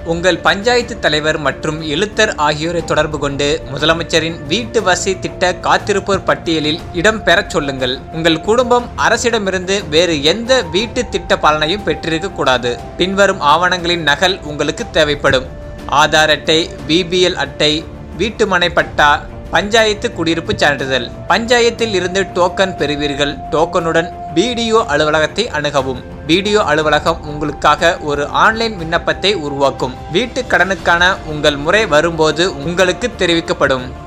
உங்கள் பஞ்சாயத்து தலைவர் மற்றும் எழுத்தர் ஆகியோரை தொடர்பு கொண்டு முதலமைச்சரின் வீட்டு வசதி திட்ட காத்திருப்போர் பட்டியலில் இடம் பெறச் சொல்லுங்கள். உங்கள் குடும்பம் அரசிடமிருந்து வேறு எந்த வீட்டு திட்ட பலனையும் பெற்றிருக்க கூடாது. பின்வரும் ஆவணங்களின் நகல் உங்களுக்கு தேவைப்படும்: ஆதார் அட்டை, பிபிஎல் அட்டை, வீட்டுமனை பட்டா, பஞ்சாயத்து குடியிருப்பு சான்றிதழ். பஞ்சாயத்தில் இருந்து டோக்கன் பெறுவீர்கள். டோக்கனுடன் பிடிஓ அலுவலகத்தை அணுகவும். பிடிஓ அலுவலகம் உங்களுக்காக ஒரு ஆன்லைன் விண்ணப்பத்தை உருவாக்கும். வீட்டு கடனுக்கான உங்கள் முறை வரும்போது உங்களுக்கு தெரிவிக்கப்படும்.